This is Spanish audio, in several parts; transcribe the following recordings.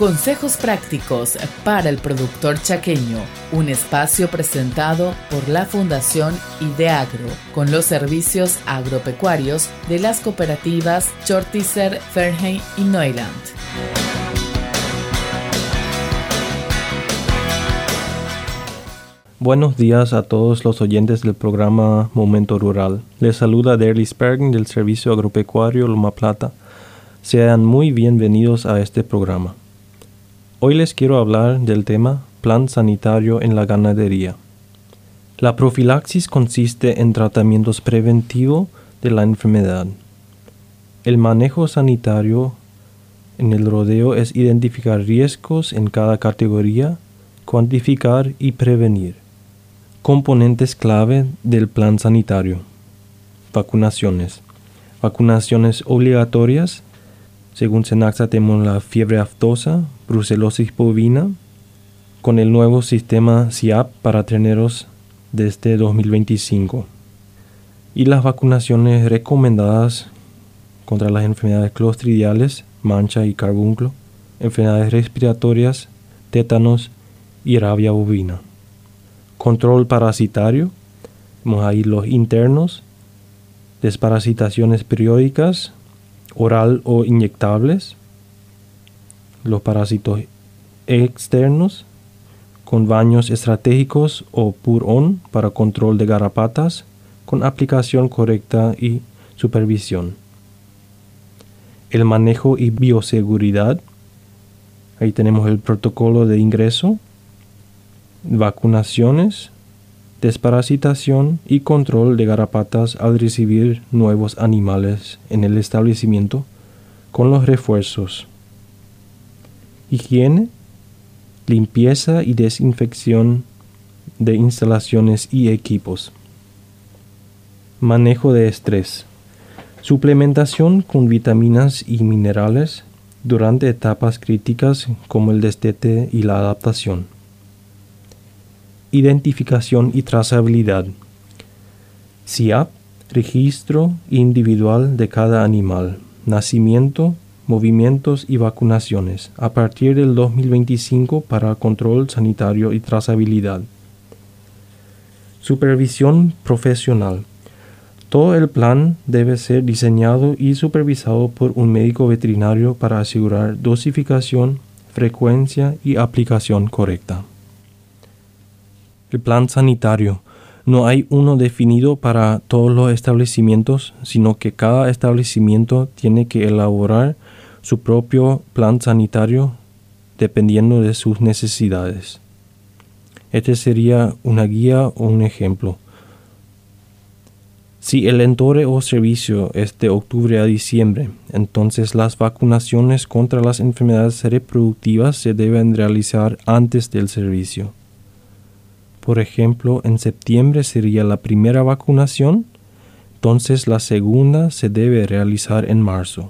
Consejos prácticos para el productor chaqueño, un espacio presentado por la Fundación Ideagro, con los servicios agropecuarios de las cooperativas Chortizer, Fernheim y Neuland. Buenos días a todos los oyentes del programa Momento Rural. Les saluda Derlis Spergen del Servicio Agropecuario Loma Plata. Sean muy bienvenidos a este programa. Hoy les quiero hablar del tema Plan sanitario en la ganadería. La profilaxis consiste en tratamientos preventivos de la enfermedad. El manejo sanitario en el rodeo es identificar riesgos en cada categoría, cuantificar y prevenir. Componentes clave del plan sanitario. Vacunaciones. Vacunaciones obligatorias. Según SENASA tenemos la fiebre aftosa, brucelosis bovina, con el nuevo sistema SIAP para terneros desde 2025. Y las vacunaciones recomendadas contra las enfermedades clostridiales, mancha y carbunclo, enfermedades respiratorias, tétanos y rabia bovina. Control parasitario, tenemos ahí los internos, desparasitaciones periódicas, oral o inyectables, los parásitos externos, con baños estratégicos o pur-on para control de garrapatas, con aplicación correcta y supervisión. El manejo y bioseguridad, ahí tenemos el protocolo de ingreso, vacunaciones, desparasitación y control de garrapatas al recibir nuevos animales en el establecimiento con los refuerzos. Higiene, limpieza y desinfección de instalaciones y equipos. Manejo de estrés. Suplementación con vitaminas y minerales durante etapas críticas como el destete y la adaptación. Identificación y trazabilidad. SIAP, registro individual de cada animal, nacimiento, movimientos y vacunaciones a partir del 2025 para control sanitario y trazabilidad. Supervisión profesional. Todo el plan debe ser diseñado y supervisado por un médico veterinario para asegurar dosificación, frecuencia y aplicación correcta. El plan sanitario. No hay uno definido para todos los establecimientos, sino que cada establecimiento tiene que elaborar su propio plan sanitario dependiendo de sus necesidades. Este sería una guía o un ejemplo. Si el entore o servicio es de octubre a diciembre, entonces las vacunaciones contra las enfermedades reproductivas se deben realizar antes del servicio. Por ejemplo, en septiembre sería la primera vacunación, entonces la segunda se debe realizar en marzo.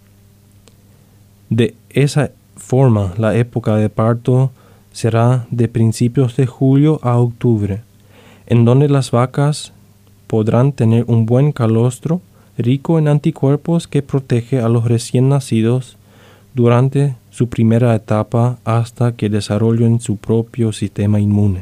De esa forma, la época de parto será de principios de julio a octubre, en donde las vacas podrán tener un buen calostro rico en anticuerpos que protege a los recién nacidos durante su primera etapa hasta que desarrollen su propio sistema inmune.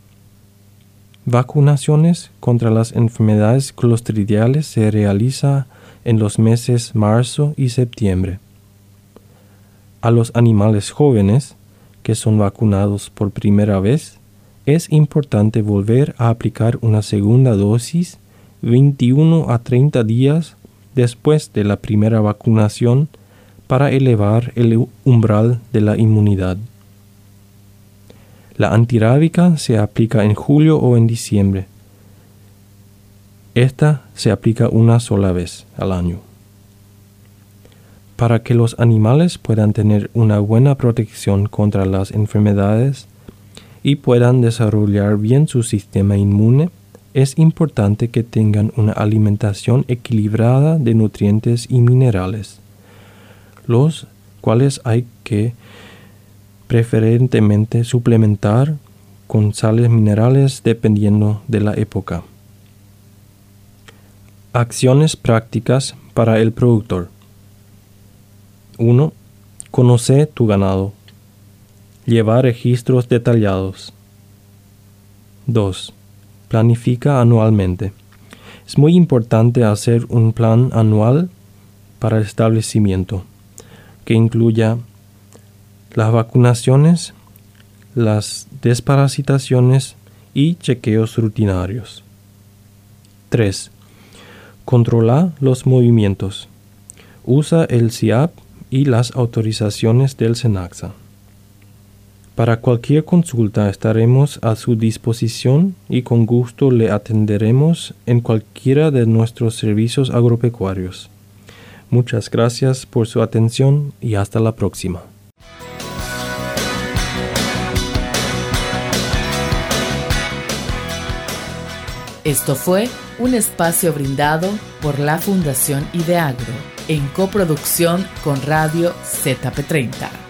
Vacunaciones contra las enfermedades clostridiales se realiza en los meses marzo y septiembre. A los animales jóvenes que son vacunados por primera vez, es importante volver a aplicar una segunda dosis 21 a 30 días después de la primera vacunación para elevar el umbral de la inmunidad. La antirrábica se aplica en julio o en diciembre. Esta se aplica una sola vez al año. Para que los animales puedan tener una buena protección contra las enfermedades y puedan desarrollar bien su sistema inmune, es importante que tengan una alimentación equilibrada de nutrientes y minerales, los cuales hay que preferentemente suplementar con sales minerales dependiendo de la época. Acciones prácticas para el productor. 1. Conoce tu ganado. Llevar registros detallados. 2. Planifica anualmente. Es muy importante hacer un plan anual para el establecimiento, que incluya las vacunaciones, las desparasitaciones y chequeos rutinarios. 3. Controla los movimientos. Usa el SIAP y las autorizaciones del SENACSA. Para cualquier consulta estaremos a su disposición y con gusto le atenderemos en cualquiera de nuestros servicios agropecuarios. Muchas gracias por su atención y hasta la próxima. Esto fue un espacio brindado por la Fundación Ideagro en coproducción con Radio ZP30.